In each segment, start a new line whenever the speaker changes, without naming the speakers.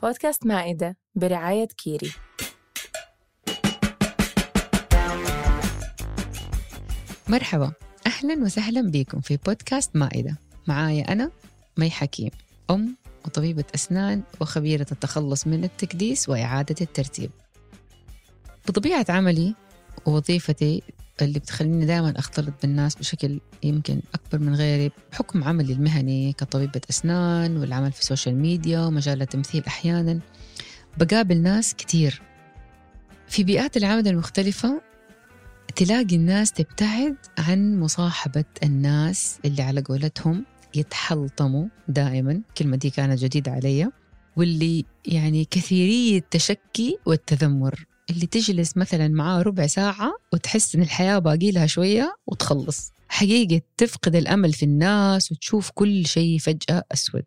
بودكاست مائدة برعاية كيري.
مرحبا، أهلا وسهلا بكم في بودكاست مائدة. معايا أنا مي حكيم، أم وطبيبة أسنان وخبيرة التخلص من التكديس وإعادة الترتيب. بطبيعة عملي ووظيفتي اللي بتخليني دائما أختلط بالناس بشكل يمكن أكبر من غيري بحكم عملي المهني كطبيبة أسنان والعمل في السوشيال ميديا ومجال التمثيل، أحيانا بقابل ناس كتير في بيئات العمل المختلفة. تلاقي الناس تبتعد عن مصاحبة الناس اللي على قولتهم يتحلطموا دائما، كلمة دي كانت جديدة علي، واللي يعني كثيري التشكي والتذمر، اللي تجلس مثلا معاه ربع ساعة وتحس إن الحياة باقي لها شوية وتخلص. حقيقة تفقد الأمل في الناس وتشوف كل شيء فجأة أسود.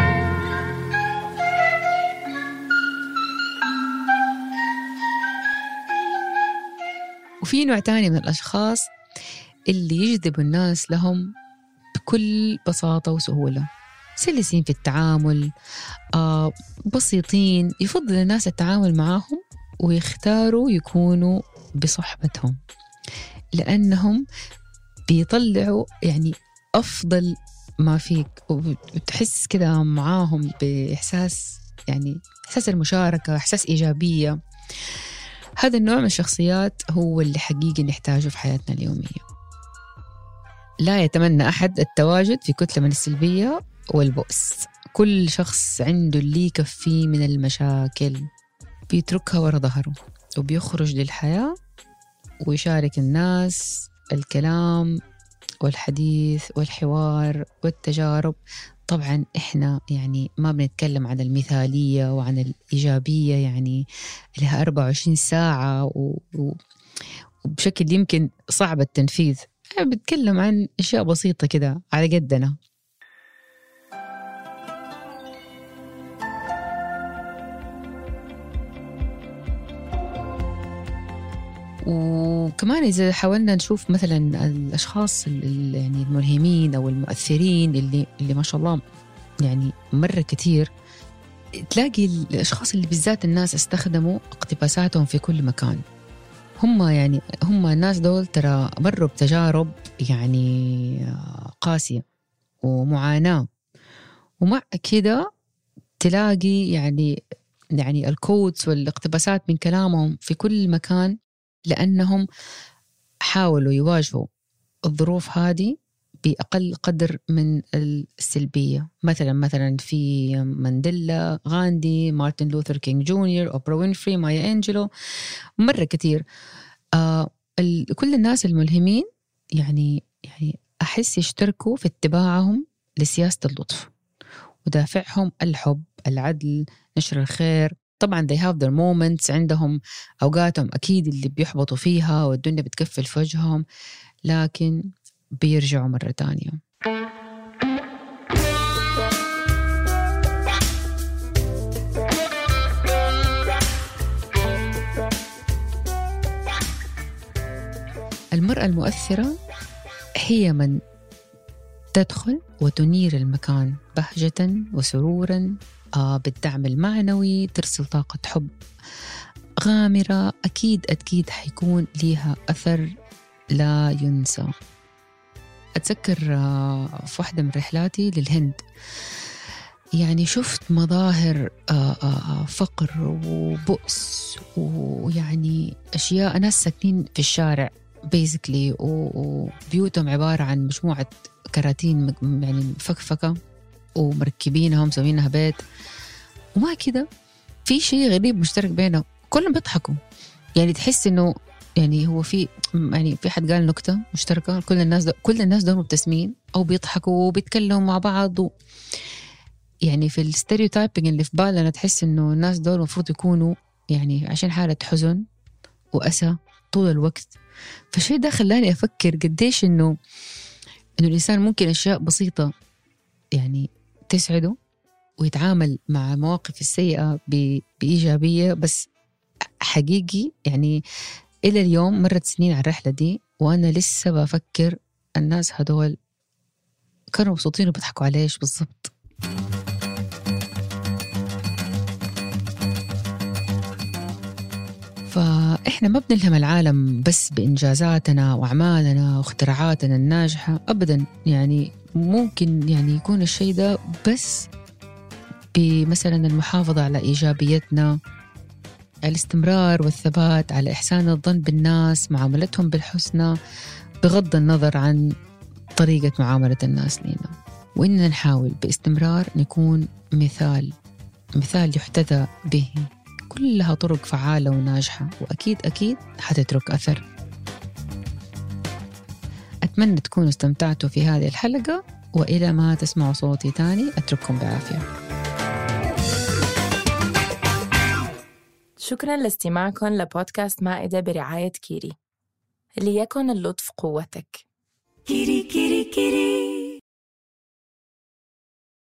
وفي نوع تاني من الأشخاص اللي يجذب الناس لهم بكل بساطة وسهولة، سلسين في التعامل، بسيطين، يفضل الناس التعامل معهم ويختاروا يكونوا بصحبتهم لأنهم بيطلعوا يعني أفضل ما فيك، وتحس كده معاهم بإحساس، يعني إحساس المشاركة، إحساس إيجابية. هذا النوع من الشخصيات هو اللي حقيقي نحتاجه في حياتنا اليومية. لا يتمنى أحد التواجد في كتلة من السلبية والبؤس. كل شخص عنده اللي يكفيه من المشاكل بيتركها ورا ظهره وبيخرج للحياة ويشارك الناس الكلام والحديث والحوار والتجارب. طبعا إحنا يعني ما بنتكلم عن المثالية وعن الإيجابية يعني لها 24 ساعة وبشكل يمكن صعب التنفيذ. بتكلم عن أشياء بسيطة كده على قدنا. وكمان إذا حاولنا نشوف مثلا الأشخاص يعني الملهمين أو المؤثرين اللي ما شاء الله يعني مرة كتير، تلاقي الأشخاص اللي بالذات الناس استخدموا اقتباساتهم في كل مكان. هم الناس دول ترى مروا بتجارب يعني قاسية ومعاناة، ومع كده تلاقي يعني الكوتس والاقتباسات من كلامهم في كل مكان، لأنهم حاولوا يواجهوا الظروف هذه بأقل قدر من السلبية. مثلا في مانديلا، غاندي، مارتن لوثر كينج جونيور، أوبرا وينفري، مايا أنجلو، مرة كتير. كل الناس الملهمين يعني أحس يشتركوا في اتباعهم لسياسة اللطف ودافعهم الحب، العدل، نشر الخير. طبعا they have their moments، عندهم أوقاتهم أكيد اللي بيحبطوا فيها والدنيا بتكفل في وجههم، لكن بيرجعوا مرة تانية. المرأة المؤثرة هي من تدخل وتنير المكان بهجة وسرورا، بالدعم المعنوي، ترسل طاقة حب غامرة. أكيد حيكون ليها أثر لا ينسى. أتذكر في واحدة من رحلاتي للهند يعني شفت مظاهر فقر وبؤس، ويعني أشياء ناس ساكنين في الشارع basically، وبيوتهم عبارة عن مجموعة كراتين يعني مفكفكة ومركبينها ومسوينها بيت، وما كده في شيء غريب مشترك بينهم، كلهم بيضحكوا. يعني تحس إنه يعني هو في حد قال نكتة مشتركة، كل الناس دول مبتسمين أو بيضحكوا وبيتكلموا مع بعض. يعني في الستيريوتايبنج اللي في بالنا تحس إنه الناس دول المفروض يكونوا يعني عشان حالة حزن وأسى طول الوقت. فالشيء ده خلاني أفكر قديش إنه الإنسان ممكن أشياء بسيطة يعني تسعده ويتعامل مع المواقف السيئة بإيجابية. بس حقيقي يعني إلى اليوم مرت سنين على الرحلة دي وأنا لسه بفكر الناس هدول كانوا مبسوطين وبيضحكوا على إيش بالضبط. فإحنا ما بنلهم العالم بس بإنجازاتنا وأعمالنا واختراعاتنا الناجحة أبدا. يعني ممكن يعني يكون الشيء ده بس بمثلا المحافظة على إيجابيتنا، الاستمرار والثبات على إحسان الظن بالناس، معاملتهم بالحسنى بغض النظر عن طريقة معاملة الناس لنا، وإننا نحاول باستمرار نكون مثال يحتذى به. كلها طرق فعالة وناجحة، وأكيد حتترك أثر. أتمنى تكونوا استمتعتوا في هذه الحلقة، وإلى ما تسمعوا صوتي تاني أترككم بعافية.
شكراً لاستماعكم لبودكاست مائدة برعاية كيري. ليكن اللطف قوتك. كيري كيري كيري.